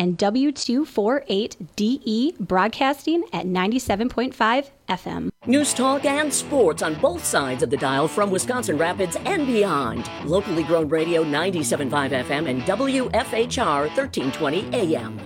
and W248DE broadcasting at 97.5 FM. News talk and sports on both sides of the dial from Wisconsin Rapids and beyond. Locally grown radio 97.5 FM and WFHR 1320 AM.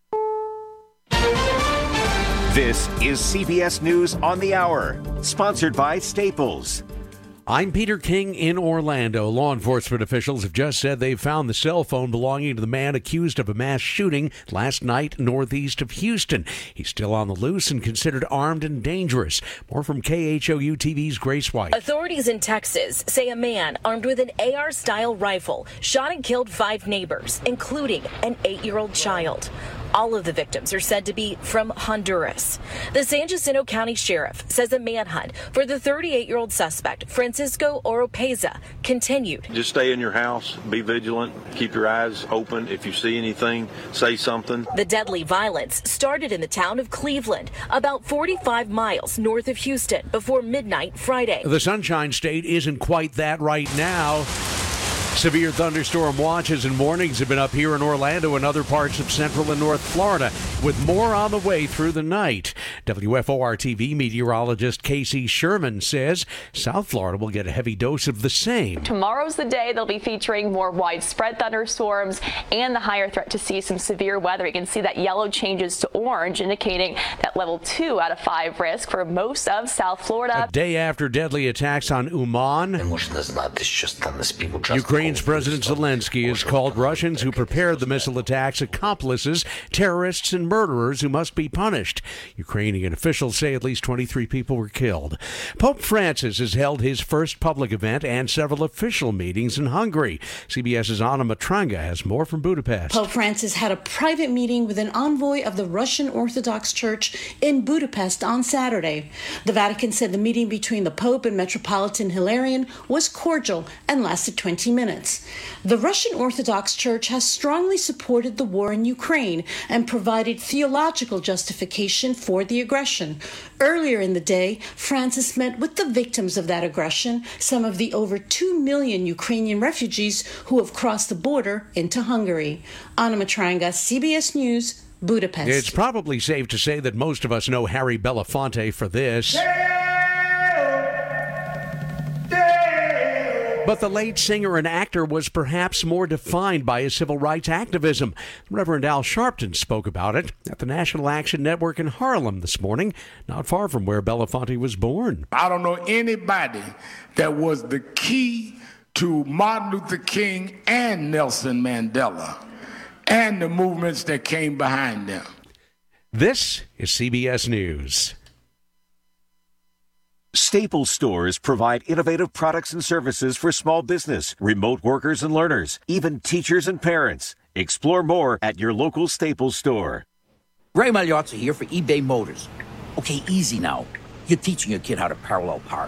This is CBS News on the Hour, sponsored by Staples. I'm Peter King in Orlando. Law enforcement officials have just said they've found the cell phone belonging to the man accused of a mass shooting last night northeast of Houston. He's still on the loose and considered armed and dangerous. More from KHOU TV's Grace White. Authorities in Texas say a man armed with an AR-style rifle shot and killed 5 neighbors, including an 8-year-old child. All of the victims are said to be from Honduras. The San Jacinto County Sheriff says a manhunt for the 38-year-old suspect, Francisco Oropeza, continued. Just stay in your house, be vigilant, keep your eyes open. If you see anything, say something. The deadly violence started in the town of Cleveland, about 45 miles north of Houston, before midnight Friday. The Sunshine State isn't quite that right now. Severe thunderstorm watches and warnings have been up here in Orlando and other parts of Central and North Florida, with more on the way through the night. WFOR-TV meteorologist Casey Sherman says South Florida will get a heavy dose of the same. Tomorrow's the day they'll be featuring more widespread thunderstorms and the higher threat to see some severe weather. You can see that yellow changes to orange, indicating that level 2 out of 5 risk for most of South Florida. A day after deadly attacks on Uman, Ukraine's President Zelensky has called Russians who prepared the missile attacks accomplices, terrorists, and murderers who must be punished. Ukrainian officials say at least 23 people were killed. Pope Francis has held his first public event and several official meetings in Hungary. CBS's Anna Matranga has more from Budapest. Pope Francis had a private meeting with an envoy of the Russian Orthodox Church in Budapest on Saturday. The Vatican said the meeting between the Pope and Metropolitan Hilarion was cordial and lasted 20 minutes. The Russian Orthodox Church has strongly supported the war in Ukraine and provided theological justification for the aggression. Earlier in the day, Francis met with the victims of that aggression, some of the over 2 million Ukrainian refugees who have crossed the border into Hungary. Anna Matranga, CBS News, Budapest. It's probably safe to say that most of us know Harry Belafonte for this. But the late singer and actor was perhaps more defined by his civil rights activism. Reverend Al Sharpton spoke about it at the National Action Network in Harlem this morning, not far from where Belafonte was born. I don't know anybody that was the key to Martin Luther King and Nelson Mandela and the movements that came behind them. This is CBS News. Staples stores provide innovative products and services for small business, remote workers and learners, even teachers and parents. Explore more at your local Staples store. Ray Magliozzi here for eBay Motors. Okay, easy now. You're teaching your kid how to parallel park.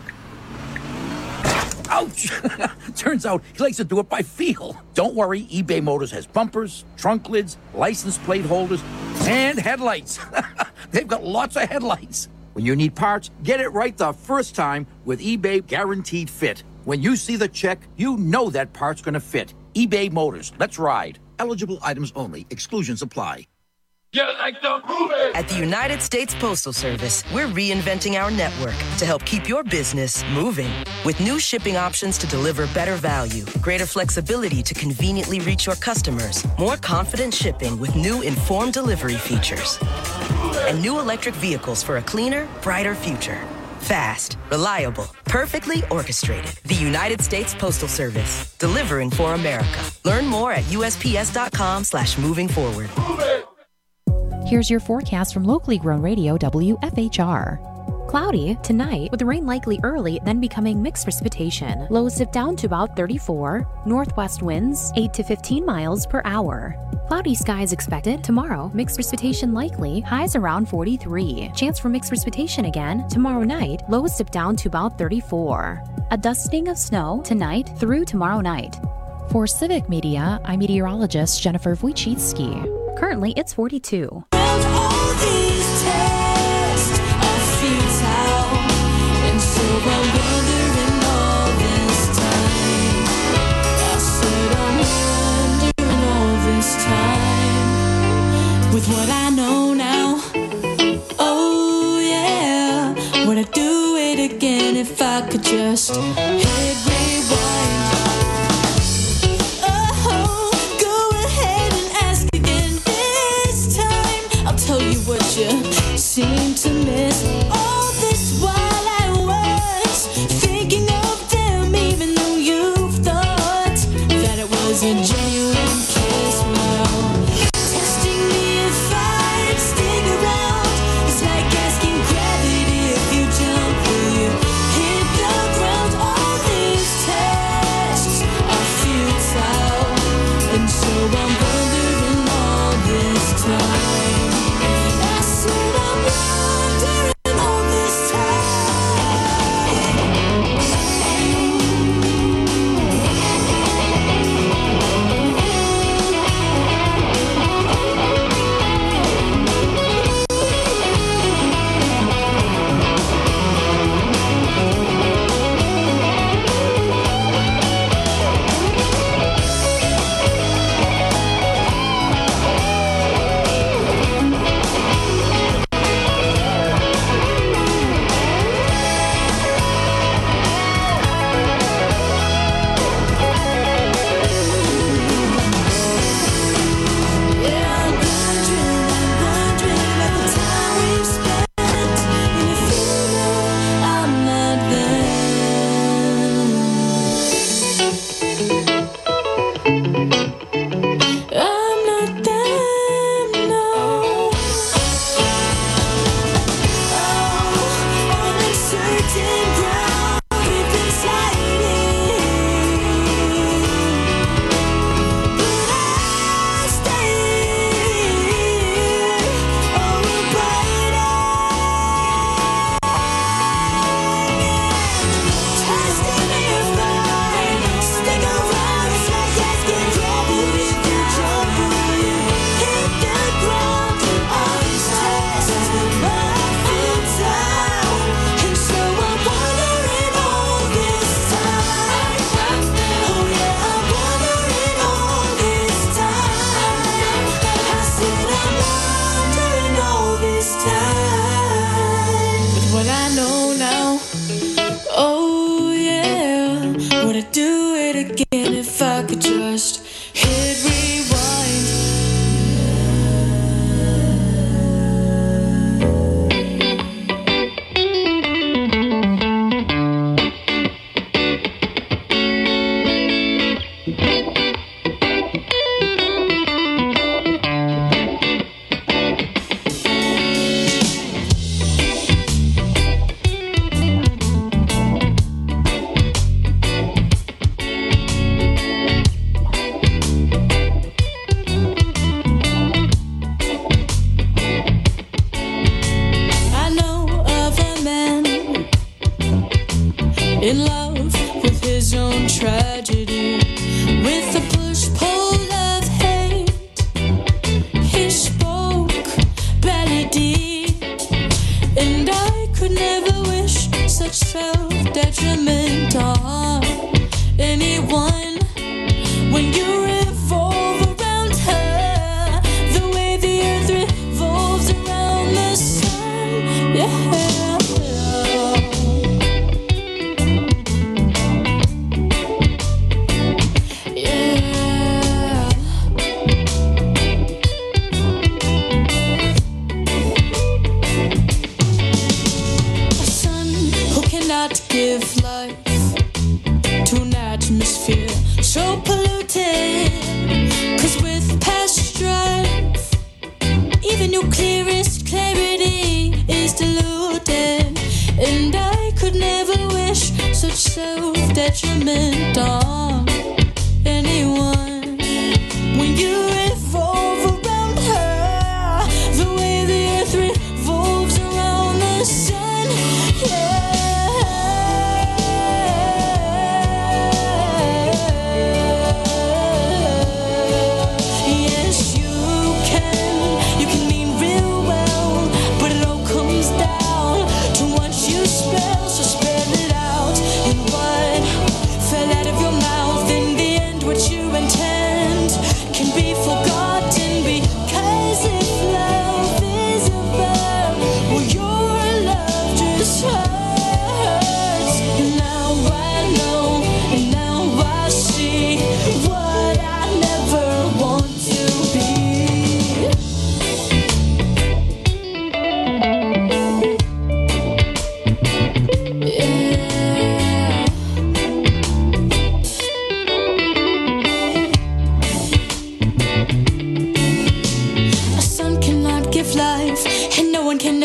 Ouch! Turns out he likes to do it by feel. Don't worry, eBay Motors has bumpers, trunk lids, license plate holders, and headlights. They've got lots of headlights. When you need parts, get it right the first time with eBay Guaranteed Fit. When you see the check, you know that part's going to fit. eBay Motors. Let's ride. Eligible items only. Exclusions apply. You like the movie? At the United States Postal Service, we're reinventing our network to help keep your business moving. With new shipping options to deliver better value, greater flexibility to conveniently reach your customers, more confident shipping with new informed delivery features, and new electric vehicles for a cleaner, brighter future. Fast, reliable, perfectly orchestrated. The United States Postal Service, delivering for America. Learn more at USPS.com/moving forward. Here's your forecast from locally grown radio WFHR. Cloudy tonight with rain likely early, then becoming mixed precipitation. Lows dip down to about 34. Northwest winds 8 to 15 miles per hour. Cloudy skies expected tomorrow. Mixed precipitation likely. Highs around 43. Chance for mixed precipitation again tomorrow night. Lows dip down to about 34. A dusting of snow tonight through tomorrow night. For Civic Media, I'm meteorologist Jennifer Wojcicki. Currently, it's 42. with what I know now. Oh yeah, would I do it again if I could just hit rewind? Oh, go ahead and ask again this time. I'll tell you what you seem to miss. All this while I was thinking of them, even though you thought that it was a genuine kiss. Well, testing me if I'd stick around. It's like asking gravity if you jump, will you hit the ground? All these tests are futile, and so I'm wondering all this time. I said I'm wondering all this spell, so spell it out. And what fell out of your mouth?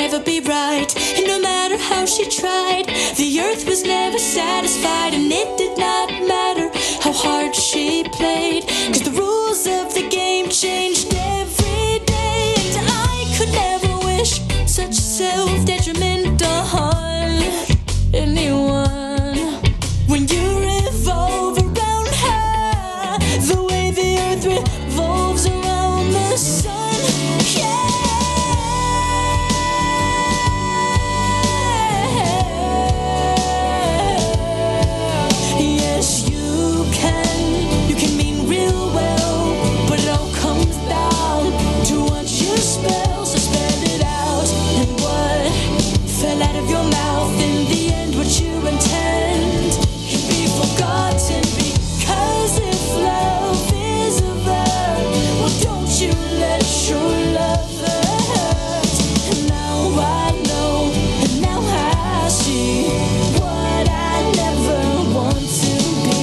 never be right. And no matter how she tried, the earth was never satisfied. And it did not matter how hard she played, 'cause the rules of the game changed every day. And I could never wish such self-detriment on anyone. When you revolve around her, the way the earth revolves around the sun, yeah. Yes, you can mean real well, but it all comes down to what you spell, so spell it out. And what fell out of your mouth, in the end, what you intend can be forgotten, because if love is a verb, well, don't you let your love hurt. And now I know, and now I see what I never want to be.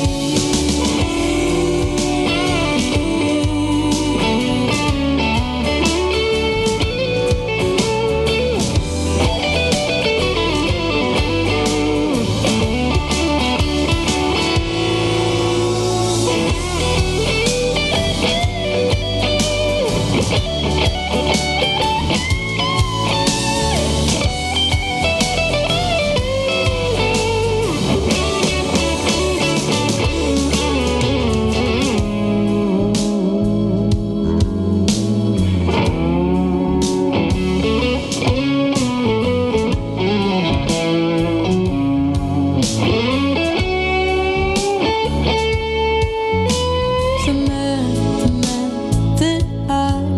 The man that I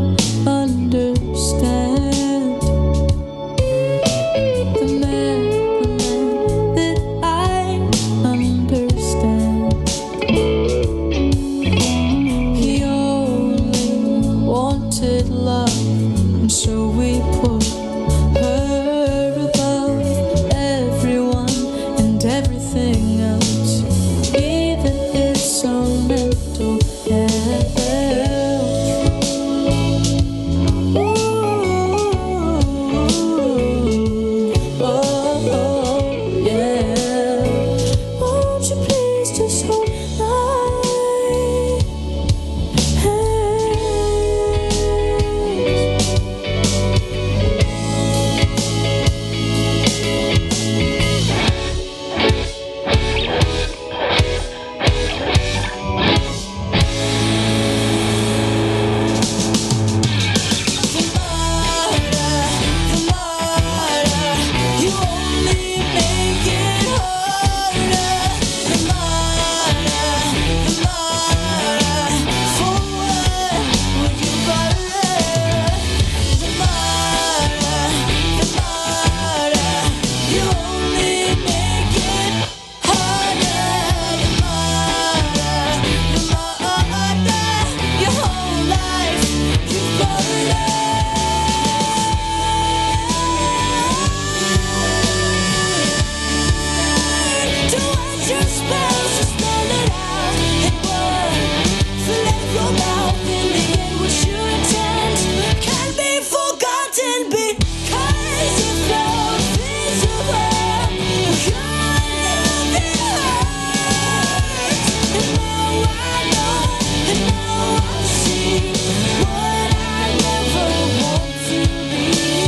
understand. The man that I understand. He only wanted love, and so we put her above everyone and everything else, even his own mental health. Oh, yeah. Won't you please just hold my you only make it harder. The martyr, for what would you bother? The martyr, you only make it harder. The martyr, your whole life you've buttered up. To what your spells, just spell it out. And what fell out of your mouth, in the end, what you intend can be forgotten, because if love is a verb, your love it hurts. And now I know, and now I see what I never want to be.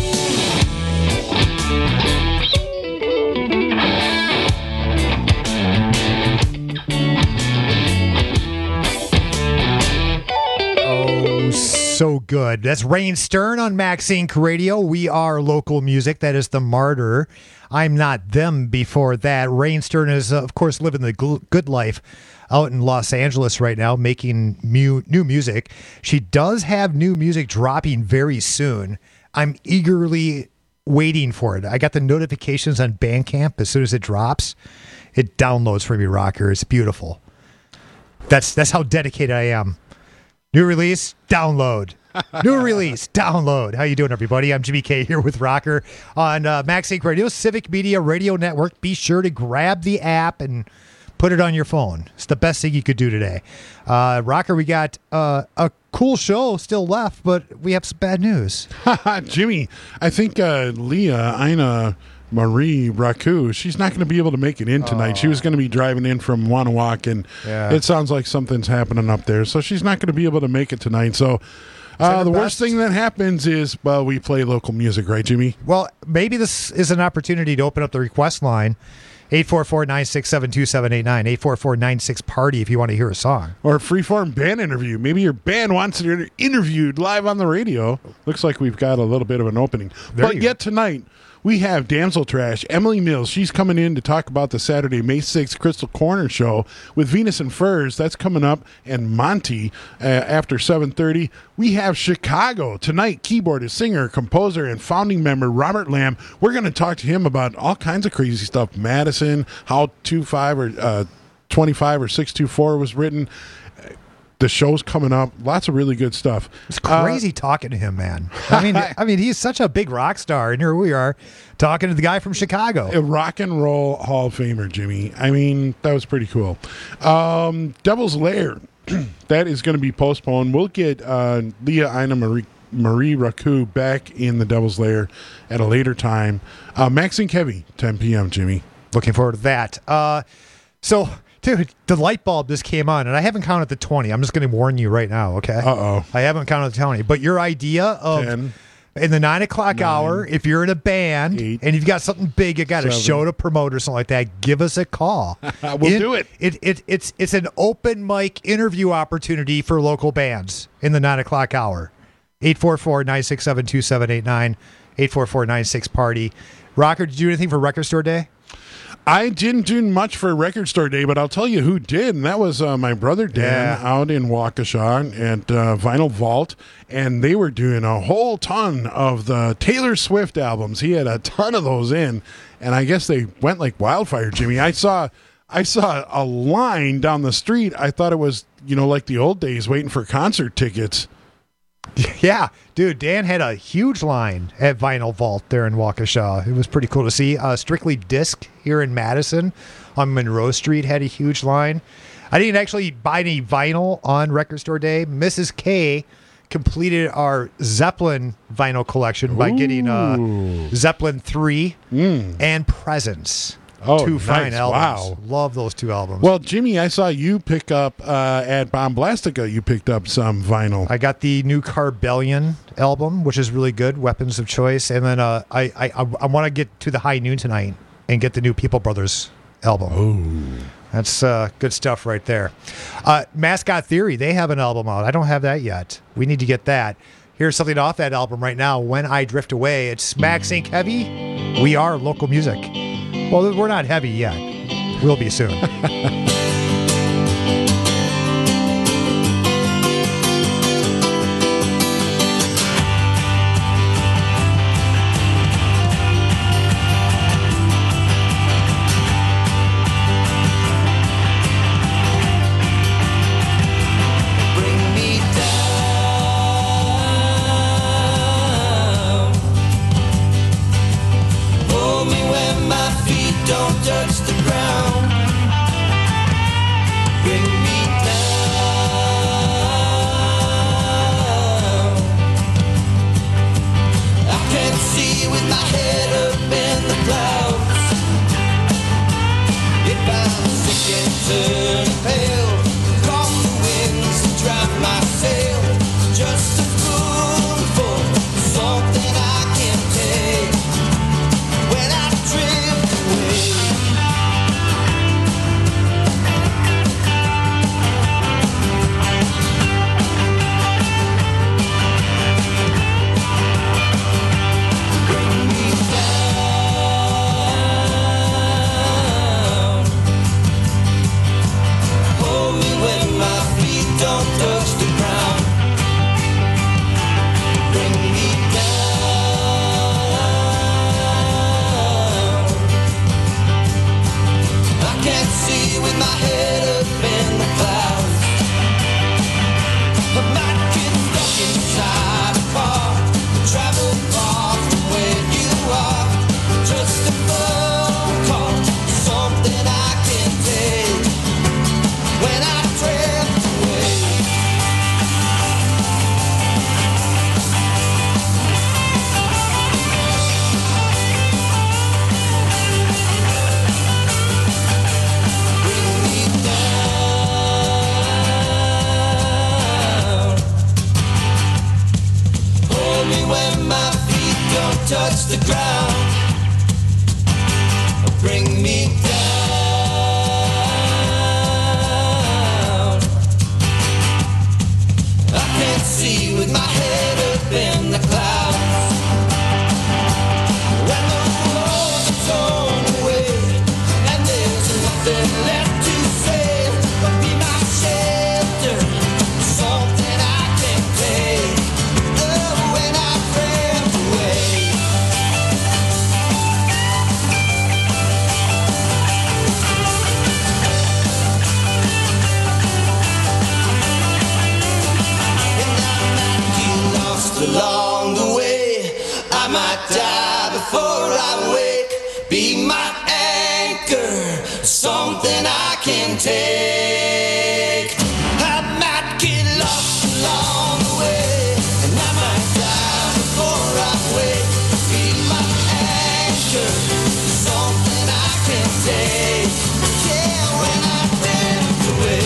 Oh, so good. That's Rain Stern on Max Inc. Radio. We are local music. That is The Martyr. I'm Not Them before that. Rain Stern is, of course, living the good life out in Los Angeles right now, making new music. She does have new music dropping very soon. I'm eagerly waiting for it. I got the notifications on Bandcamp as soon as it drops. It downloads for me, Rocker. It's beautiful. That's how dedicated I am. New release, download. New release, download. How you doing, everybody? I'm Jimmy K here with Rocker on Max Inc. Radio, Civic Media Radio Network. Be sure to grab the app and put it on your phone. It's the best thing you could do today. Rocker, we got a cool show still left, but we have some bad news. Jimmy, I think Leah, Ina Marie Raku, she's not going to be able to make it in tonight. She was going to be driving in from Wanawak, and it sounds like something's happening up there. So she's not going to be able to make it tonight. So the worst thing that happens is, well, we play local music, right, Jimmy? Well, maybe this is an opportunity to open up the request line. 844-967-2789, 844-96-PARTY if you want to hear a song. Or a freeform band interview. Maybe your band wants to be interviewed live on the radio. Looks like we've got a little bit of an opening. But yet tonight, we have Damsel Trash, Emily Mills. She's coming in to talk about the Saturday, May 6th Crystal Corner show with Venus and Furs. That's coming up. And Monty after 7:30. We have Chicago tonight. Keyboardist, singer, composer, and founding member Robert Lamb. We're going to talk to him about all kinds of crazy stuff. Madison, how 25 or 25 or 624 was written. The show's coming up. Lots of really good stuff. It's crazy talking to him, man. I mean, he's such a big rock star, and here we are talking to the guy from Chicago. A rock and roll Hall of Famer, Jimmy. I mean, that was pretty cool. Devil's Lair, that is going to be postponed. We'll get Leah Ina Marie Raku back in the Devil's Lair at a later time. Maxine Kevy, 10 p.m., Jimmy. Looking forward to that. Dude, the light bulb just came on, and I haven't counted the 20. I'm just going to warn you right now, okay? Uh-oh. I haven't counted the 20. But your idea of 10, in the 9 o'clock hour, if you're in a band 8, and you've got something big, you got a 7. show to promote or something like that, give us a call. We'll do it. It's an open mic interview opportunity for local bands in the 9 o'clock hour. 844-967-2789, 844-96-PARTY. Rocker, did you do anything for Record Store Day? I didn't do much for Record Store Day, but I'll tell you who did, and that was my brother Dan out in Waukesha at Vinyl Vault, and they were doing a whole ton of the Taylor Swift albums. He had a ton of those in, and I guess they went like wildfire, Jimmy. I saw a line down the street. I thought it was, like the old days, waiting for concert tickets. Yeah, dude, Dan had a huge line at Vinyl Vault there in Waukesha. It was pretty cool to see. Strictly Disc here in Madison on Monroe Street had a huge line. I didn't actually buy any vinyl on Record Store Day. Mrs. K completed our Zeppelin vinyl collection by getting Zeppelin 3 and Presence. Oh, two nice. fine albums. Wow. Love those two albums. Well, Jimmy, I saw you pick up at Bomblastica. You picked up some vinyl. I got the new Carbellion album, which is really good, Weapons of Choice. And then I want to get to the High Noon tonight and get the new People Brothers album. Oh. That's good stuff right there. Mascot Theory, they have an album out. I don't have that yet. We need to get that. Here's something off that album right now, When I Drift Away. It's Maxine Heavy. We are local music. Well, we're not heavy yet. We'll be soon. Hold me when my feet don't touch the ground. touch the ground, bring me down. I can't see with my head up in the clouds. When the roads are torn away and there's nothing left to say, but be my shelter, something I can take. Oh, when I drift away. Along the way, I might die before I wake. Be my anchor, something I can take. I might get lost along the way, and I might die before I wake. Be my anchor, something I can take. Yeah, when I drift away.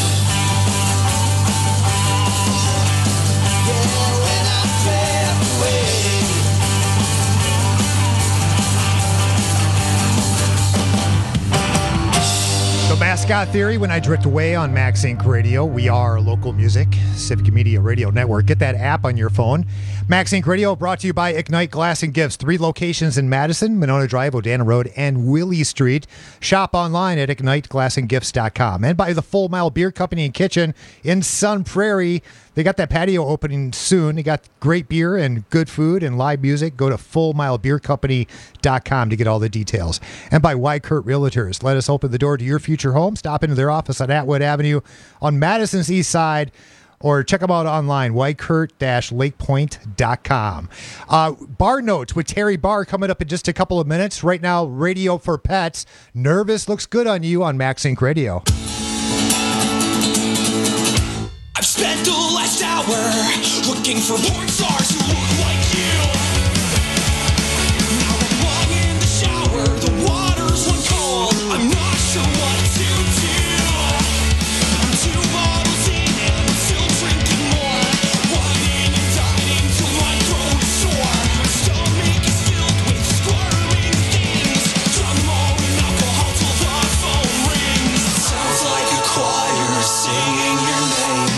So Mascot Theory, When I Drift Away on Max Inc. Radio. We are local music, Civic Media Radio Network. Get that app on your phone. Max Inc. Radio brought to you by Ignite Glass and Gifts. 3 locations in Madison, Monona Drive, Odana Road, and Willie Street. Shop online at IgniteGlassandGifts.com. And by the Full Mile Beer Company and Kitchen in Sun Prairie. They got that patio opening soon. They got great beer and good food and live music. Go to FullMileBeerCompany.com to get all the details. And by Wykert Realtors. Let us open the door to your future home. Stop into their office on Atwood Avenue on Madison's East Side, or check them out online, Wykert-lakepoint.com. Bar Notes with Terry Barr coming up in just a couple of minutes. Right now, Radio for Pets. Nervous looks good on you on Max Inc. Radio. I've spent the last hour looking for porn stars who look like you. Now I'm lying in the shower, the water's one cold. I'm not sure what to do. I'm 2 bottles in and I'm still drinking more. Whining and dining till my throat is sore. My stomach is filled with squirming things. Drunk more and alcohol till the phone rings. Sounds like a choir singing your name.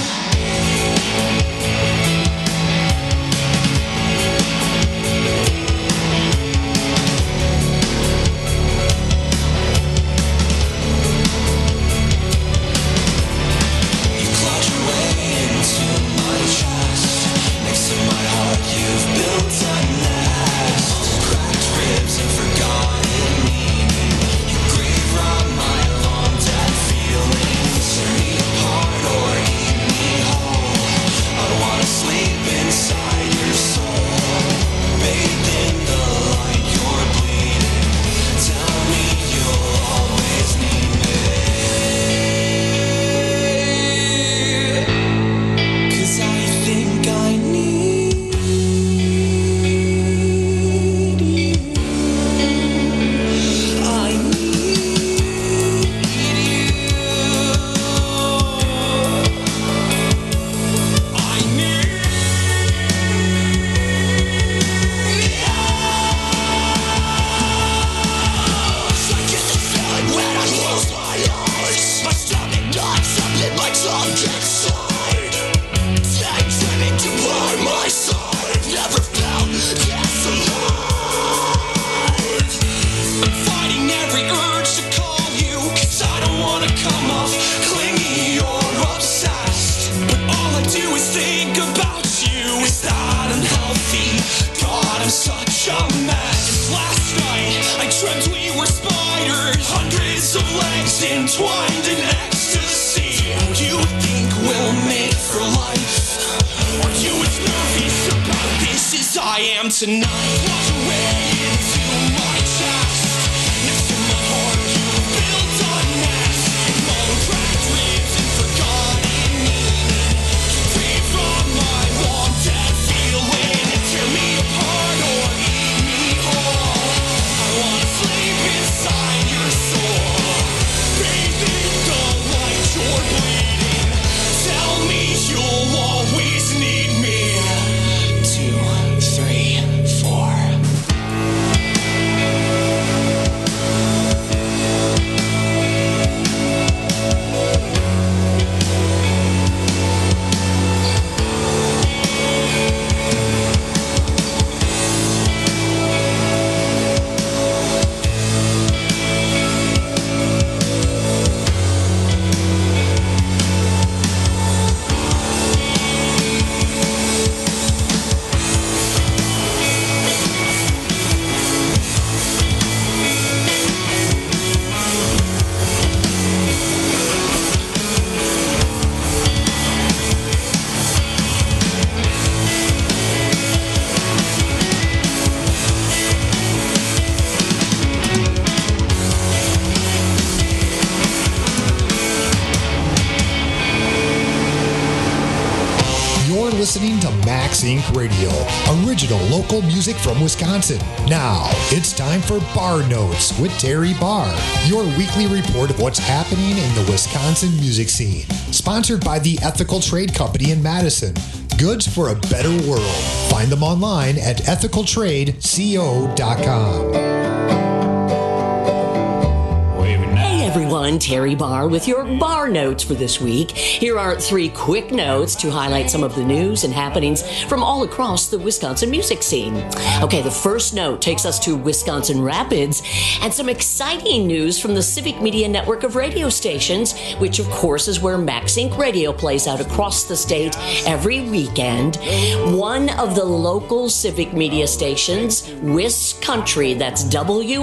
Entwined in ecstasy, you think we'll make for life? Are you as nervous about this as I am tonight? Walk away into my chest, next to my heart you built a nest. Bone cracked ribs and forgotten meaning. Free from my wanted feeling, and tear me apart or eat me whole. I wanna sleep inside your soul. You're bleeding. Tell me you'll always need me. 2, 3, 4. listening to Max Inc. Radio, original local music from Wisconsin. Now, it's time for Bar Notes with Terry Barr, your weekly report of what's happening in the Wisconsin music scene. Sponsored by the Ethical Trade Company in Madison. Goods for a better world. Find them online at ethicaltradeco.com. Hey everyone, Terry Barr with your Bar Notes for this week. Here are 3 quick notes to highlight some of the news and happenings from all across the Wisconsin music scene. Okay, the first note takes us to Wisconsin Rapids and some exciting news from the Civic Media network of radio stations, which of course is where Max Inc. Radio plays out across the state every weekend. One of the local Civic Media stations, Wis Country, that's WIRI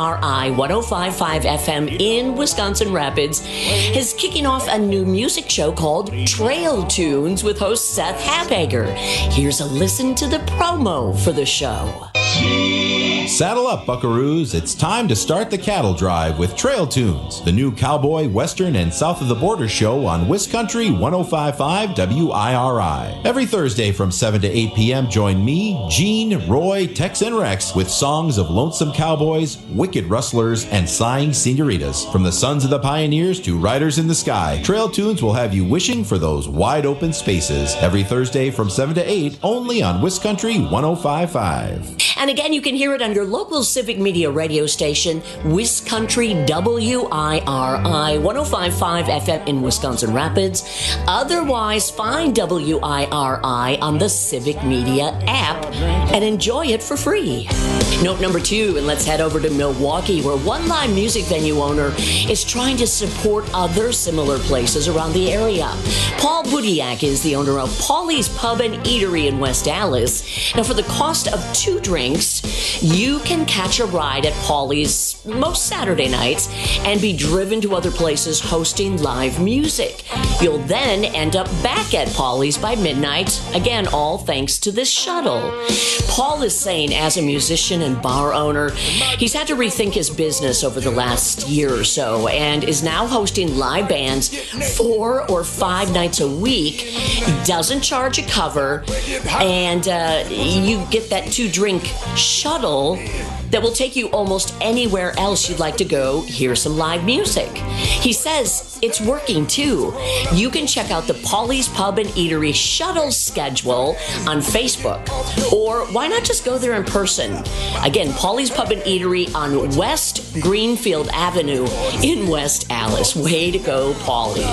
105.5 FM in Wisconsin Rapids, is kicking off a new music show called Trail Tunes with host Seth Hapager. Here's a listen to the promo for the show. Saddle up, buckaroos. It's time to start the cattle drive with Trail Tunes, the new cowboy, western, and south of the border show on Wis Country 105.5 WIRI. Every Thursday from 7 to 8 p.m., join me, Gene, Roy, Tex, and Rex with songs of lonesome cowboys, wicked rustlers, and sighing senoritas. From the sons of the pioneers to riders in the sky, Trail Tunes will have you wishing for those wide open spaces. Every Thursday from 7 to 8, only on Wis Country 105.5. And again, you can hear it on your local Civic Media radio station, Wis Country WIRI 105.5 FM in Wisconsin Rapids. Otherwise, find WIRI on the Civic Media app and enjoy it for free. Note number 2, and let's head over to Milwaukee, where one live music venue owner is trying to support other similar places around the area. Paul Budiak is the owner of Paulie's Pub and Eatery in West Allis. Now, for the cost of 2 drinks, you can catch a ride at Paulie's most Saturday nights and be driven to other places hosting live music. You'll then end up back at Paulie's by midnight, again, all thanks to this shuttle. Paul is saying, as a musician and bar owner, he's had to rethink his business over the last year or so and is now hosting live bands 4 or 5 nights a week. He doesn't charge a cover, and you get that 2-drink shuttle that will take you almost anywhere else you'd like to go hear some live music. He says it's working too. You can check out the Paulie's Pub and Eatery shuttle schedule on Facebook. Or why not just go there in person? Again, Paulie's Pub and Eatery on West Greenfield Avenue in West Allis. Way to go, Paulie.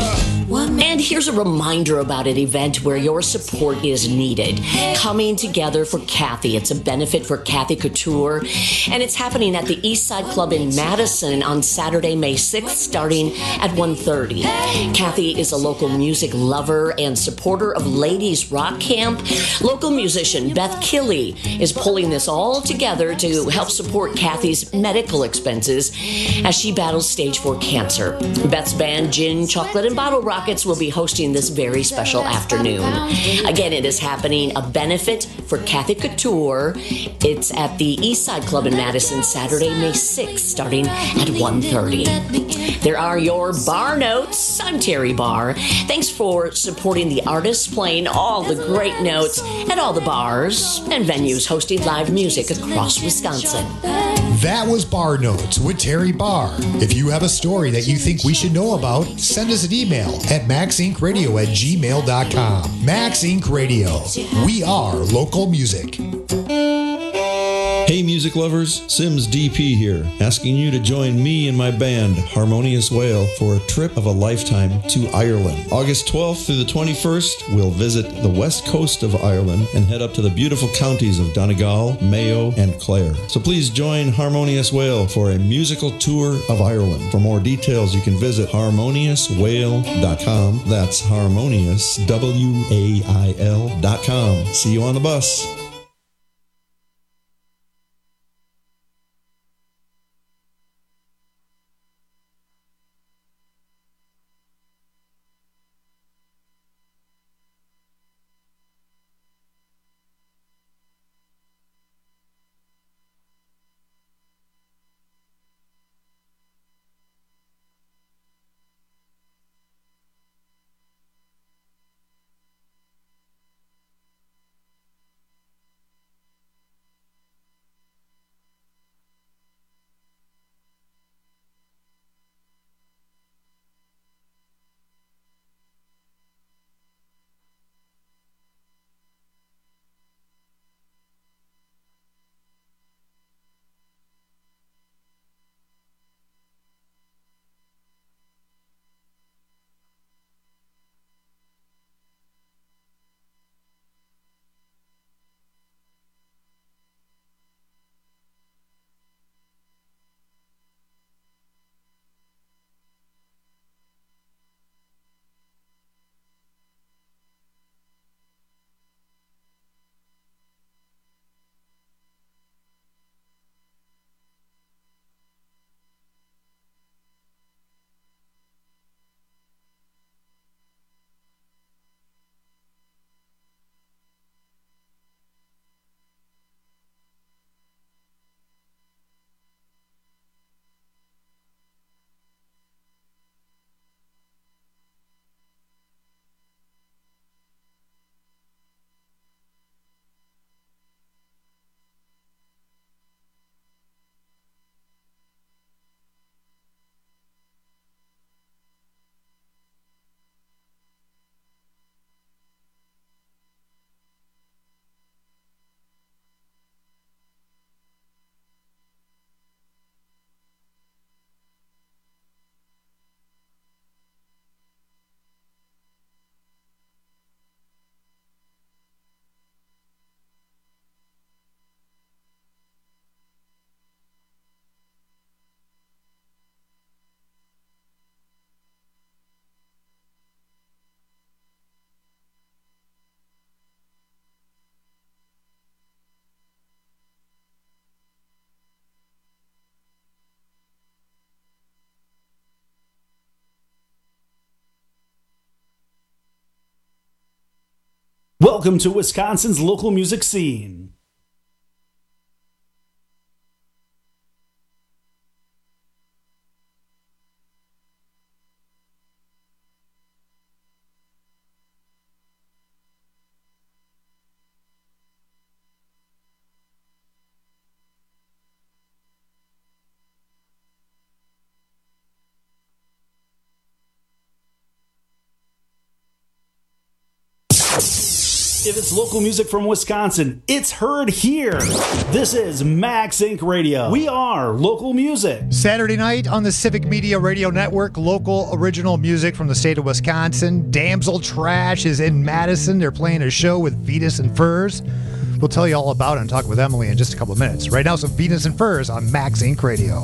And here's a reminder about an event where your support is needed. Coming Together for Kathy. It's a benefit for Kathy Couture, and it's happening at the Eastside Club in Madison on Saturday, May 6th, starting at 1:30. Kathy is a local music lover and supporter of Ladies Rock Camp. Local musician Beth Killey is pulling this all together to help support Kathy's medical expenses as she battles stage 4 cancer. Beth's band, Gin, Chocolate, and Bottle Rockets, will be hosting this very special afternoon. Again, it is happening, a benefit for Kathy Couture. It's at the Eastside Club in Madison, Saturday, May 6th, starting at 1:30. There are your Bar Notes. I'm Terry Barr. Thanks for supporting the artists playing all the great notes at all the bars and venues hosting live music across Wisconsin. That was Bar Notes with Terry Barr. If you have a story that you think we should know about, send us an email at maxincradio@gmail.com. Max Inc. Radio. We are local music. Hey music lovers, Sims DP here, asking you to join me and my band, Harmonious Whale, for a trip of a lifetime to Ireland. August 12th through the 21st, we'll visit the west coast of Ireland and head up to the beautiful counties of Donegal, Mayo, and Clare. So please join Harmonious Whale for a musical tour of Ireland. For more details, you can visit harmoniouswhale.com. That's harmonious, WAIL.com. See you on the bus. Welcome to Wisconsin's local music scene. If it's local music from Wisconsin, it's heard here. This is Max Inc. Radio. We are local music. Saturday night on the Civic Media Radio Network, local original music from the state of Wisconsin. Damsel Trash is in Madison. They're playing a show with Venus and Furs. We'll tell you all about it and talk with Emily in just a couple of minutes. Right now, some Venus and Furs on Max Inc. Radio.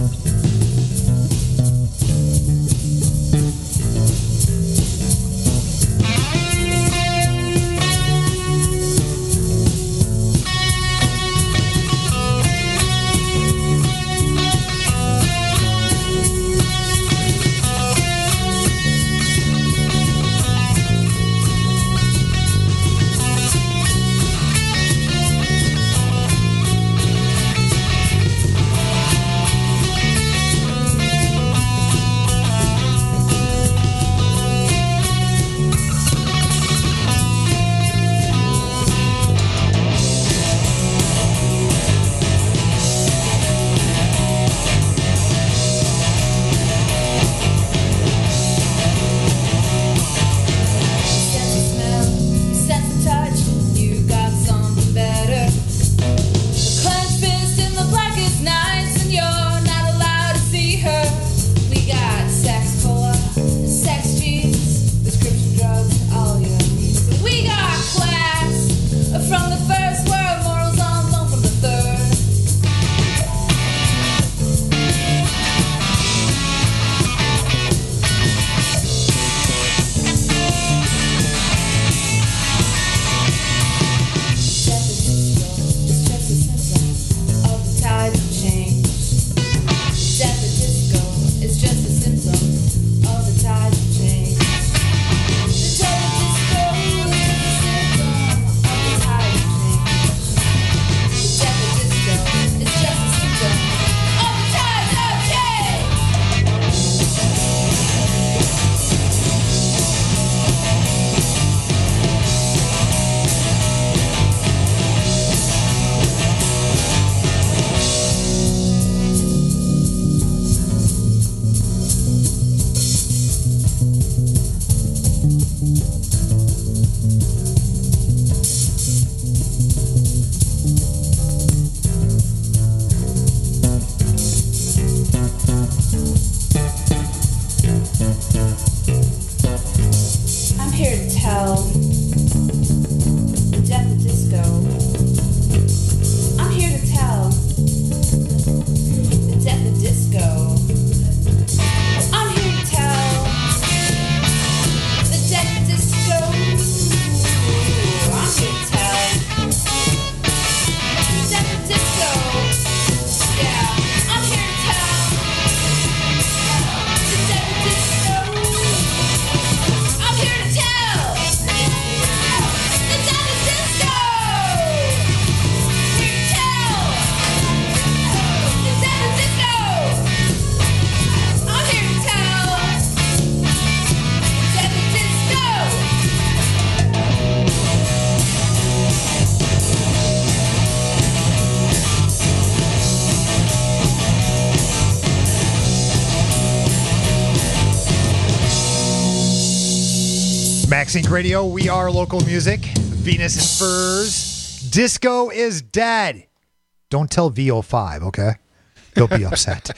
Max Inc. Radio, we are local music. Venus and Furs. Disco is dead. Don't tell VO5, okay? They'll be upset.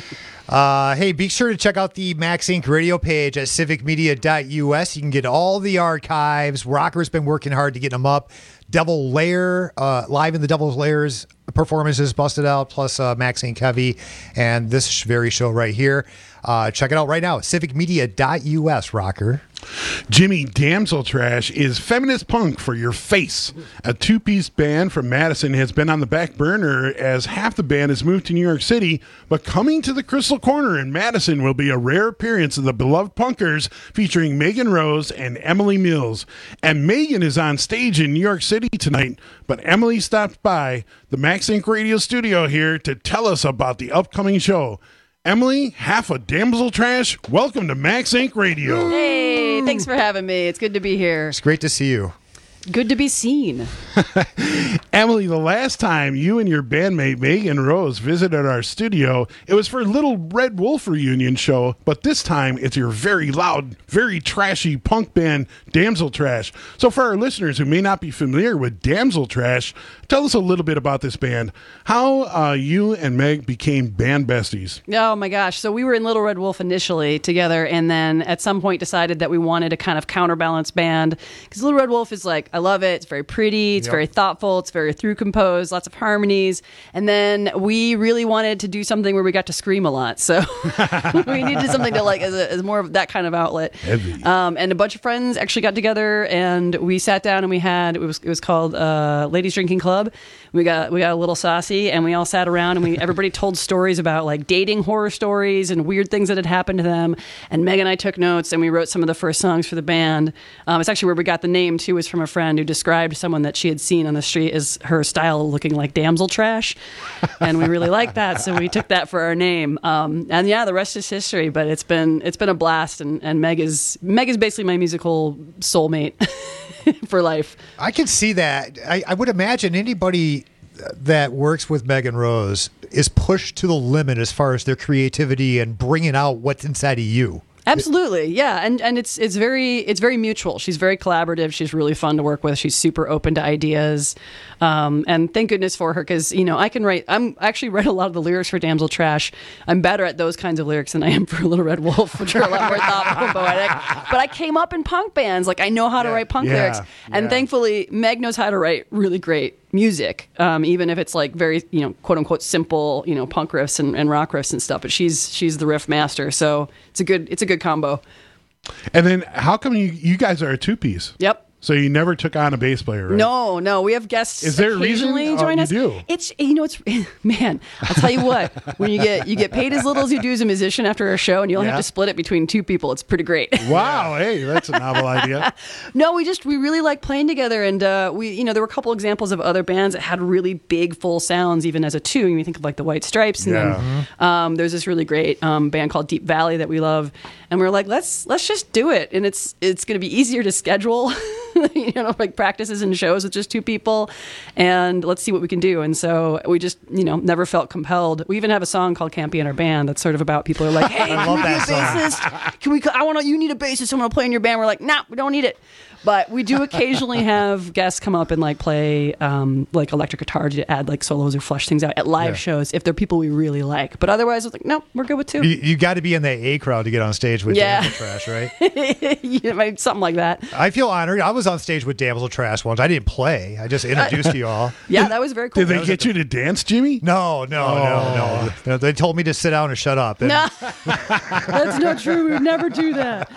Hey, be sure to check out the Max Inc. radio page at civicmedia.us. You can get all the archives. Rocker's been working hard to get them up. Devil Lair, live in the Devil's Lairs performances busted out, plus Max Inc. Heavy, and this very show right here. Check it out right now at civicmedia.us, Rocker. Jimmy Damsel Trash is feminist punk for your face. A two-piece band from Madison has been on the back burner as half the band has moved to New York City, but coming to the Crystal Corner in Madison will be a rare appearance of the beloved punkers featuring Megan Rose and Emily Mills. And Megan is on stage in New York City tonight, but Emily stopped by the Max Inc. Radio studio here to tell us about the upcoming show. Emily, half a Damsel Trash, welcome to Max Inc. Radio. Hey, thanks for having me. It's good to be here. It's great to see you. Good to be seen. Emily, the last time you and your bandmate Megan Rose visited our studio, it was for Little Red Wolf reunion show, but this time it's your very loud, very trashy punk band, Damsel Trash. So for our listeners who may not be familiar with Damsel Trash, tell us a little bit about this band. How you and Meg became band besties. Oh my gosh. So we were in Little Red Wolf initially together, and then at some point decided that we wanted a kind of counterbalance band, because Little Red Wolf is like, I love it. It's very pretty. It's very thoughtful. It's very through composed, lots of harmonies. And then we really wanted to do something where we got to scream a lot. So we needed something to like as more of that kind of outlet. Heavy. And a bunch of friends actually got together and we sat down and we had, it was called Ladies Drinking Club. We got a little saucy and we all sat around and everybody told stories about like dating horror stories and weird things that had happened to them. And Meg and I took notes and we wrote some of the first songs for the band. It's actually where we got the name too, was from a friend who described someone that she had seen on the street as her style looking like damsel trash. And we really liked that. So we took that for our name. And yeah, the rest is history, but it's been a blast. And Meg is basically my musical soulmate for life. I can see that. I would imagine anybody that works with Megan Rose is pushed to the limit as far as their creativity and bringing out what's inside of you. Absolutely, yeah, and it's very mutual. She's very collaborative. She's really fun to work with. She's super open to ideas, and thank goodness for her, because I can write. I'm actually write a lot of the lyrics for Damsel Trash. I'm better at those kinds of lyrics than I am for Little Red Wolf, which are a lot more thoughtful and poetic. But I came up in punk bands. Like I know how to write punk lyrics, and thankfully Meg knows how to write really great music, even if it's like very quote unquote simple punk riffs and rock riffs and stuff. But she's the riff master, so it's a good combo. And then how come you guys are a two-piece? Yep. So you never took on a bass player, right? No, we have guests. Is there a reason join us. You do? It's man, I'll tell you what. When you get paid as little as you do as a musician after a show, and you only have to split it between two people, it's pretty great. Wow, hey, that's a novel idea. No, we really like playing together, and there were a couple examples of other bands that had really big full sounds, even as a two. You think of like the White Stripes, and then there's this really great band called Deep Valley that we love, and we're like, let's just do it, and it's going to be easier to schedule. Like practices and shows with just two people, and let's see what we can do. And so we just, never felt compelled. We even have a song called "Can't Be in Our Band" that's sort of about people who are like, "Hey, I love that bassist? Can we? You need a bassist. Someone will play in your band." We're like, "Nah, we don't need it." But we do occasionally have guests come up and like play like electric guitar to add like solos or flesh things out at live shows if they're people we really like. But otherwise, it's like, no, we're good with two. You got to be in the A crowd to get on stage with Damsel Trash, right? Something like that. I feel honored. I was on stage with Damsel Trash once. I didn't play. I just introduced you all. Yeah, that was very cool. Did they get you to dance, Jimmy? No. They told me to sit down and shut up. And no, that's not true. We'd never do that.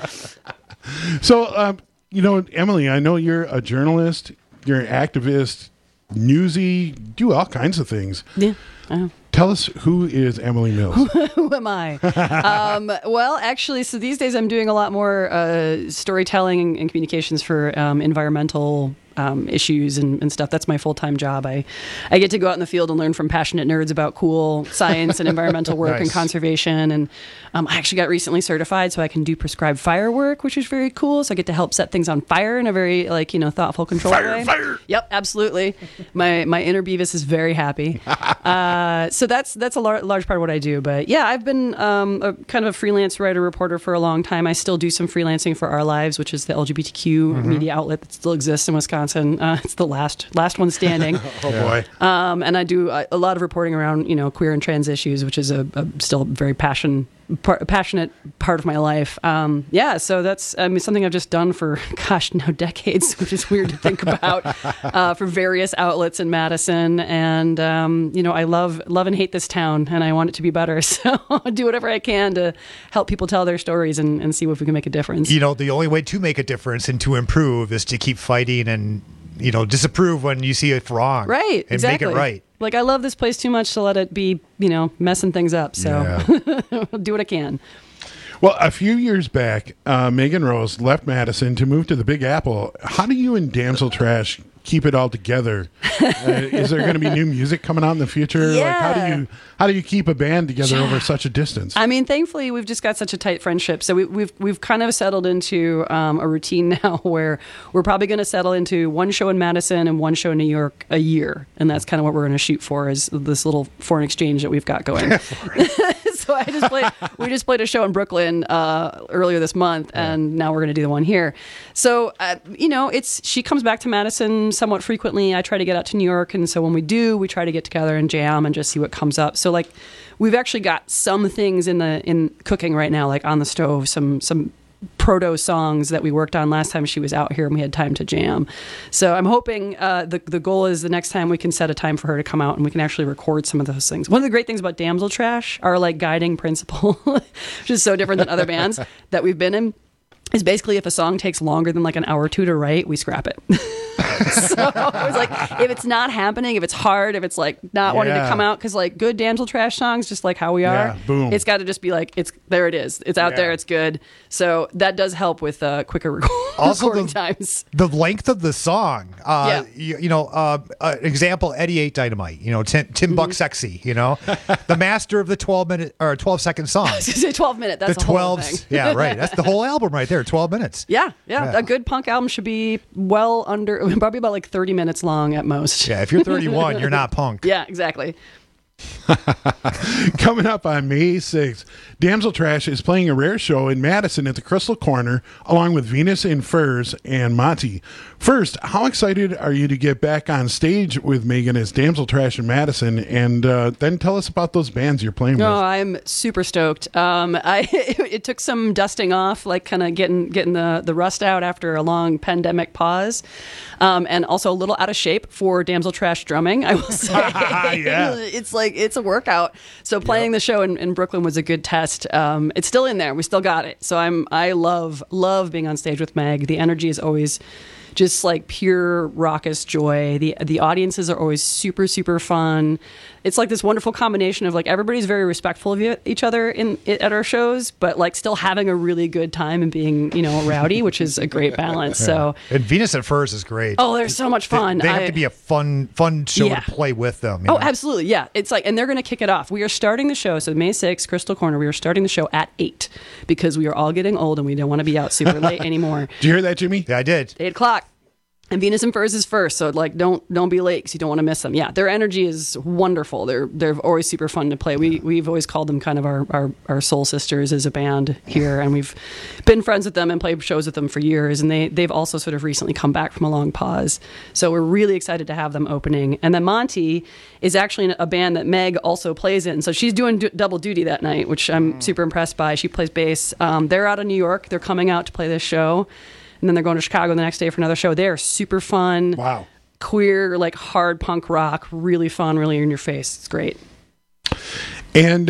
So, Emily, I know you're a journalist, you're an activist, newsy, do all kinds of things. Yeah. Tell us, who is Emily Mills? Who am I? Well, actually, so these days I'm doing a lot more storytelling and communications for environmental issues and stuff. That's my full-time job. I get to go out in the field and learn from passionate nerds about cool science and environmental work and conservation. And I actually got recently certified so I can do prescribed fire work, which is very cool. So I get to help set things on fire in a very thoughtful, controlled way. Fire! Yep, absolutely. My inner Beavis is very happy. So that's a large part of what I do. But yeah, I've been a kind of a freelance writer reporter for a long time. I still do some freelancing for Our Lives, which is the LGBTQ media outlet that still exists in Wisconsin. It's the last one standing. Oh boy! And I do a lot of reporting around queer and trans issues, which is a still very passion passionate part of my life. So that's something I've just done for now decades, which is weird to think about, for various outlets in Madison. And I love and hate this town, and I want it to be better. So I'll do whatever I can to help people tell their stories and see if we can make a difference. The only way to make a difference and to improve is to keep fighting and disapprove when you see it wrong, right? And make it right. Like, I love this place too much to let it be, messing things up. So I'll do what I can. Well, a few years back, Megan Rose left Madison to move to the Big Apple. How do you and Damsel Trash keep it all together? Is there going to be new music coming out in the future? Yeah. Like, how do you keep a band together over such a distance? I mean, thankfully, we've just got such a tight friendship. So we've kind of settled into a routine now where we're probably going to settle into one show in Madison and one show in New York a year, and that's kind of what we're going to shoot for, is this little foreign exchange that we've got going. So we just played a show in Brooklyn earlier this month, and now we're going to do the one here. So she comes back to Madison somewhat frequently. I try to get out to New York, and so when we do, we try to get together and jam and just see what comes up. So we've actually got some things in cooking right now, like on the stove, some proto songs that we worked on last time she was out here and we had time to jam. So I'm hoping the goal is the next time we can set a time for her to come out and we can actually record some of those things. One of the great things about Damsel Trash, our guiding principle, which is so different than other bands that we've been in, is basically if a song takes longer than an hour or two to write, we scrap it. So I was like, if it's not happening, if it's hard, if it's not wanting to come out, because good Damsel Trash songs, just like how we are, boom. It's got to just be there it is. It's out there. It's good. So that does help with quicker recording times. The length of the song. Example, 88 Dynamite, Tim Buck Sexy, the master of the 12-minute or 12-second song. I was going to say 12-minute. That's the whole thing. Yeah, right. That's the whole album right there, 12 minutes. Yeah. A good punk album should be well under, probably about 30 minutes long at most. Yeah, if you're 31, you're not punk. Yeah, exactly. Coming up on May 6th, Damsel Trash is playing a rare show in Madison at the Crystal Corner, along with Venus in Furs and Monty. First, how excited are you to get back on stage with Megan as Damsel Trash in Madison? And then tell us about those bands you're playing with. Oh, I'm super stoked. It took some dusting off, kind of getting the rust out after a long pandemic pause, and also a little out of shape for Damsel Trash drumming, I will say. Yeah. It's a workout. So playing the show in Brooklyn was a good test. It's still in there. We still got it. So I love being on stage with Meg. The energy is always just pure raucous joy. The audiences are always super, super fun. It's this wonderful combination of everybody's very respectful of each other at our shows, but still having a really good time and being rowdy, which is a great balance. Yeah. So and Venus and Furs is great. Oh, they're so much fun. They have to be a fun show to play with them. Oh, absolutely. Yeah. It's and they're going to kick it off. We are starting the show. So May 6th, Crystal Corner, we are starting the show at 8 because we are all getting old and we don't want to be out super late anymore. Did you hear that, Jimmy? Yeah, I did. 8 o'clock. And Venus and Furs is first, so don't be late because you don't want to miss them. Yeah, their energy is wonderful. They're always super fun to play. We've always called them kind of our soul sisters as a band here, and we've been friends with them and played shows with them for years. And they've also sort of recently come back from a long pause, so we're really excited to have them opening. And then Monty is actually a band that Meg also plays in, so she's doing double duty that night, which I'm super impressed by. She plays bass. They're out of New York. They're coming out to play this show. And then they're going to Chicago the next day for another show. They are super fun. Wow. Queer, hard punk rock. Really fun, really in your face. It's great. And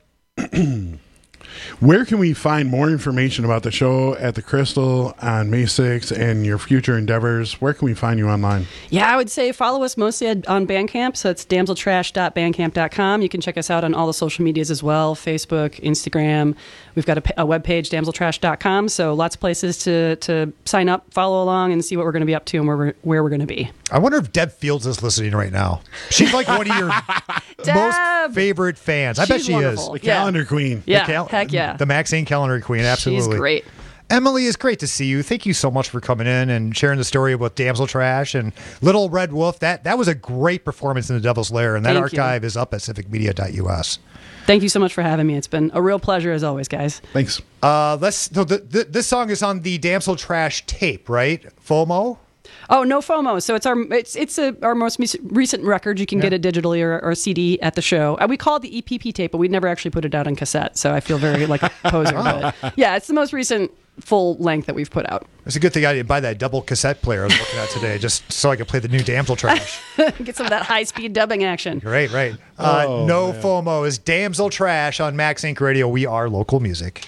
where can we find more information about the show at the Crystal on May 6th and your future endeavors? Where can we find you online? Yeah, I would say follow us mostly on Bandcamp. So it's damseltrash.bandcamp.com. You can check us out on all the social medias as well, Facebook, Instagram. We've got a webpage, damseltrash.com. So lots of places to sign up, follow along, and see what we're going to be up to and where we're going to be. I wonder if Deb Fields is listening right now. She's one of your most favorite fans. I bet she wonderful. is. The calendar queen. Yeah, heck yeah. The Maxine calendar queen, absolutely. She's great. Emily, it's great to see you. Thank you so much for coming in and sharing the story about Damsel Trash and Little Red Wolf. That was a great performance in the Devil's Lair, and that archive is up at civicmedia.us. Thank you so much for having me. It's been a real pleasure as always, guys. Thanks. This song is on the Damsel Trash tape, right? FOMO? Oh, No FOMO. So it's our most recent record. You can get it digitally or CD at the show. We call it the EPP tape, but we never actually put it out on cassette. So I feel very like a poser. But yeah, it's the most recent full length that we've put out. It's a good thing I didn't buy that double cassette player I was looking at today, just so I could play the new Damsel Trash. Get some of that high-speed dubbing action. Right. No FOMO is Damsel Trash on Max Inc. Radio. We are local music.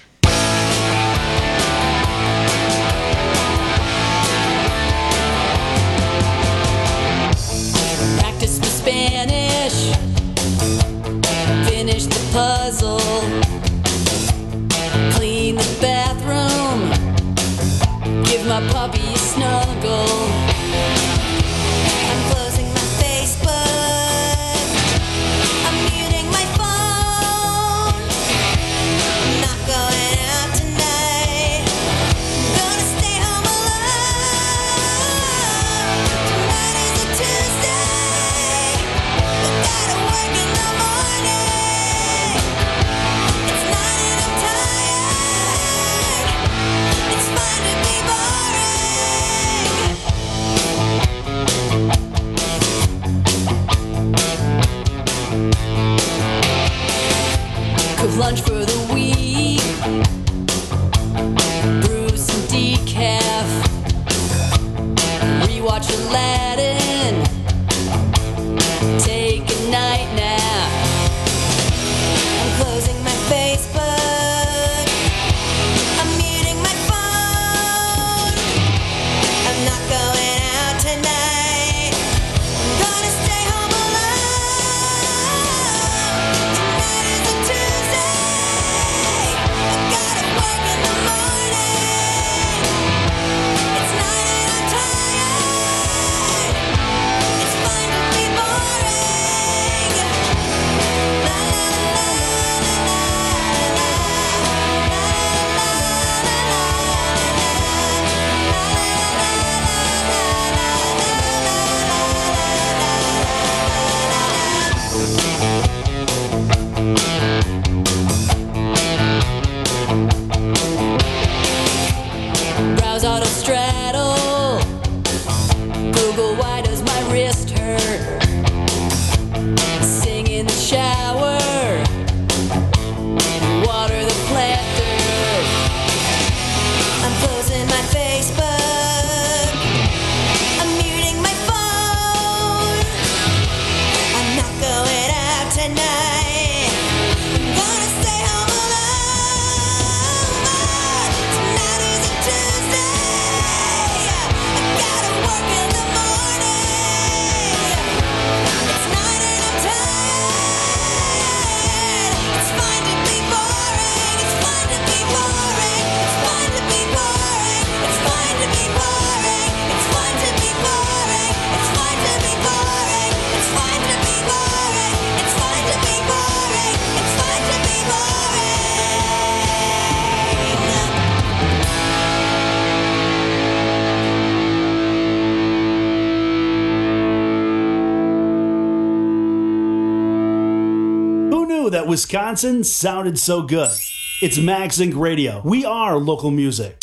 Practice for Spanish. Finish the puzzle. Clean the bathroom. Give my puppy a snuggle. I'm closing my Facebook. I'm muting my phone. I'm not going out tonight. I'm gonna stay home alone. Tonight is a Tuesday. But gotta work in the morning. It's 9 and I'm tired. It's fine to be boring. Cook lunch for the week. Brew some decaf. Rewatch Aladdin. Take a night nap. I'm closing my Facebook. I'm muting my phone. I'm not going out tonight. I'm gonna stay home alone. Tonight is a Tuesday. I gotta work in the morning. It's 9 and I'm tired. It's fine to be boring. La la la Browse Autostraddle. Google, why does my wrist hurt? Sing in the shower. Water the planter. I'm closing my Facebook. I'm muting my phone. I'm not going out tonight. I'm gonna stay home alone. Tonight is a Tuesday. I gotta work in the morning. It's 9 and I'm tired. It's fine to be boring. It's fine to be boring. It's fine to be boring. It's fine to be boring. It's fine to be boring. It's fine to be boring. It's fine to be boring. It's fine to be boring. It's fine to be boring. Who knew that Wisconsin sounded so good? It's Max Inc. Radio. We are local music.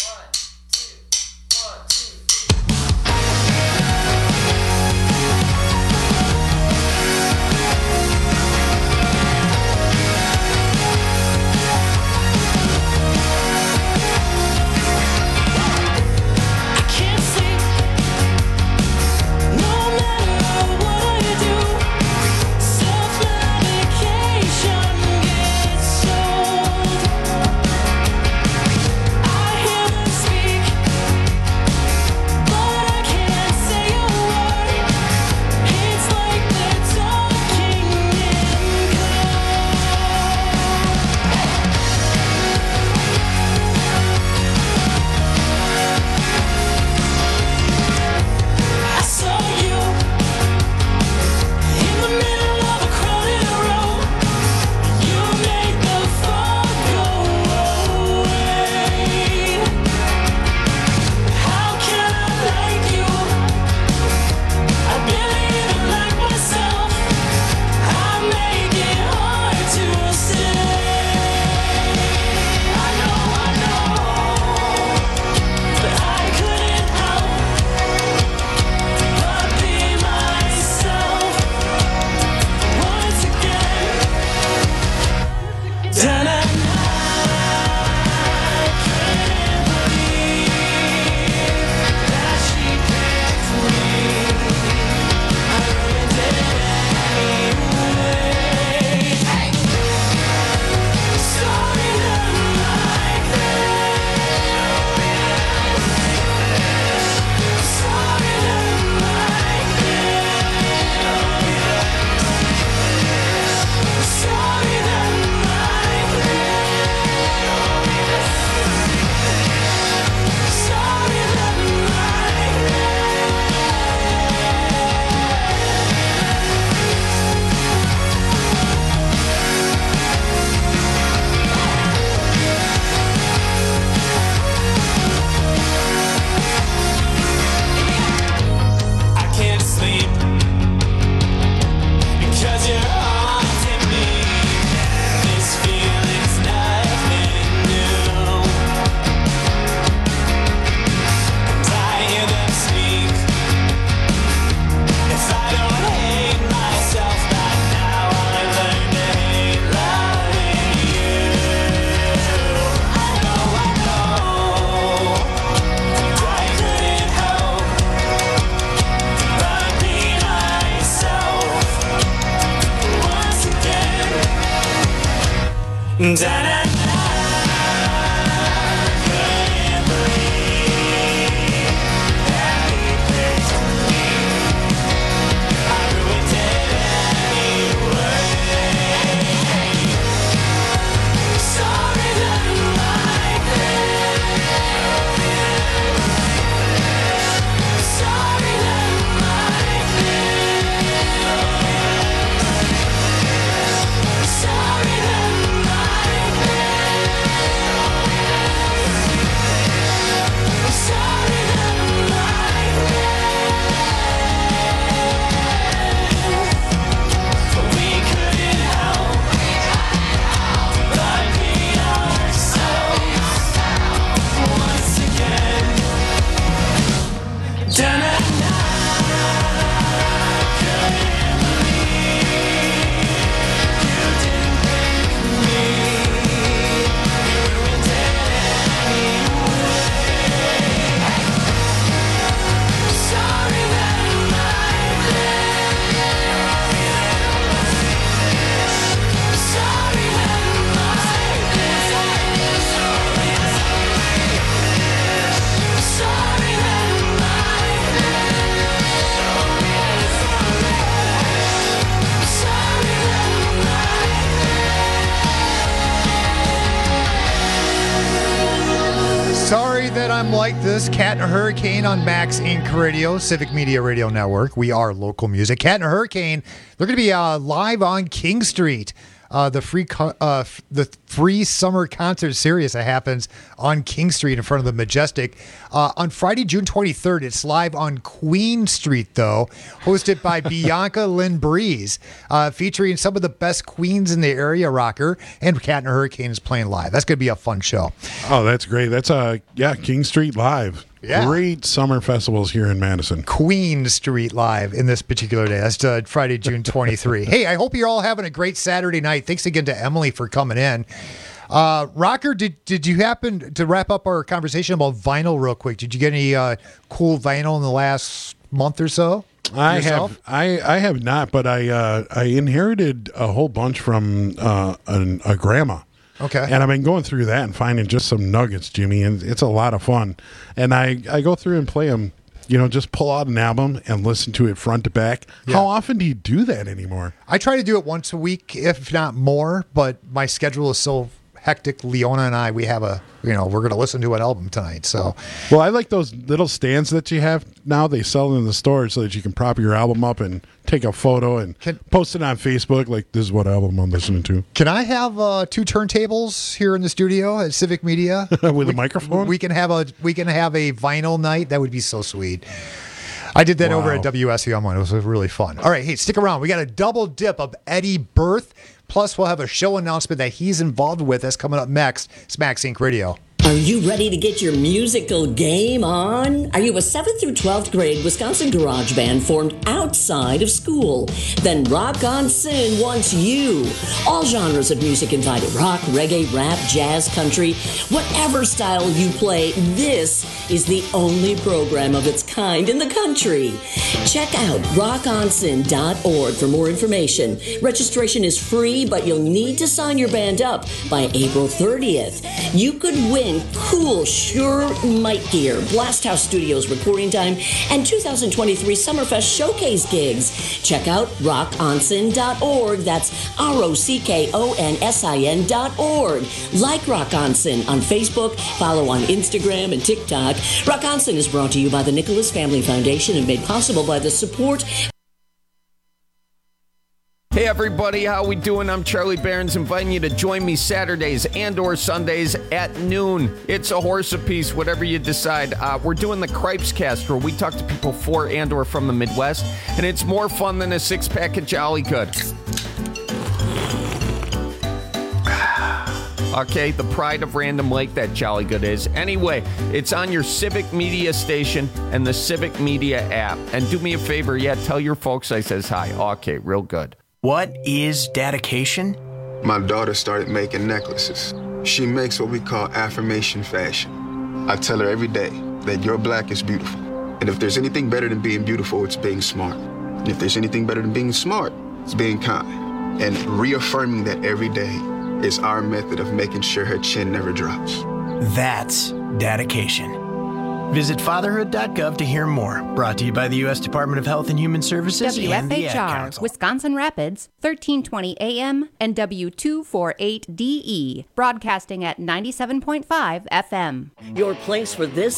Self-medication gets old. I hear I'm like this. Cat and a Hurricane on Max Inc. Radio, Civic Media Radio Network. We are local music. Cat and a Hurricane, they're going to be live on King Street. The free summer concert series that happens on King Street in front of the Majestic. On Friday, June 23rd, it's live on Queen Street, though, hosted by Bianca Lynn Breeze, featuring some of the best queens in the area, rocker, and Cat and a Hurricane is playing live. That's going to be a fun show. Oh, that's great. That's King Street Live. Yeah. Great summer festivals here in Madison. Queen Street Live in this particular day. That's Friday, June 23. Hey, I hope you're all having a great Saturday night. Thanks again to Emily for coming in. Rocker, did you happen to wrap up our conversation about vinyl real quick? Did you get any cool vinyl in the last month or so? I have not, but I inherited a whole bunch from a grandma. Okay. And I've been going through that and finding just some nuggets, Jimmy, and it's a lot of fun. And I go through and play them, just pull out an album and listen to it front to back. Yeah. How often do you do that anymore? I try to do it once a week, if not more, but my schedule is so hectic. Leona and I, we have we're going to listen to an album tonight. So, well, I like those little stands that you have now. They sell them in the store so that you can prop your album up and take a photo and post it on Facebook. Like, this is what album I'm listening to. Can I have 2 turntables here in the studio at Civic Media with a microphone? We can have a vinyl night. That would be so sweet. I did that over at WSUM. It was really fun. All right, hey, stick around. We got a double dip of Eddie Berth. Plus, we'll have a show announcement that he's involved with that's coming up next. It's Max Inc. Radio. Are you ready to get your musical game on? Are you a 7th through 12th grade Wisconsin garage band formed outside of school? Then Rock On Sin wants you. All genres of music invited. Rock, reggae, rap, jazz, country, whatever style you play, this is the only program of its kind in the country. Check out rockonsin.org for more information. Registration is free, but you'll need to sign your band up by April 30th. You could win cool Sure Mic gear, Blast House Studios recording time, and 2023 Summerfest showcase gigs. Check out rockonsin.org. That's rockonsin.org. Like Rock On Sin on Facebook, follow on Instagram and TikTok. Rock On Sin is brought to you by the Nicholas Family Foundation and made possible by the support. Hey everybody, how we doing? I'm Charlie Barons, inviting you to join me Saturdays and or Sundays at noon. It's a horse apiece, whatever you decide. We're doing the Cripes Cast, where we talk to people for and or from the Midwest, and it's more fun than a 6-pack of Jolly Good. Okay, the pride of Random Lake, that Jolly Good is. Anyway, it's on your Civic Media station and the Civic Media app. And do me a favor, tell your folks I says hi. Okay, real good. What is dedication? My daughter started making necklaces. She makes what we call affirmation fashion. I tell her every day that your black is beautiful. And if there's anything better than being beautiful, it's being smart. And if there's anything better than being smart, it's being kind. And reaffirming that every day is our method of making sure her chin never drops. That's dedication. Visit fatherhood.gov to hear more. Brought to you by the U.S. Department of Health and Human Services and the Ad WFHR, Council. Wisconsin Rapids, 1320 AM and W248DE, broadcasting at 97.5 FM. Your place for this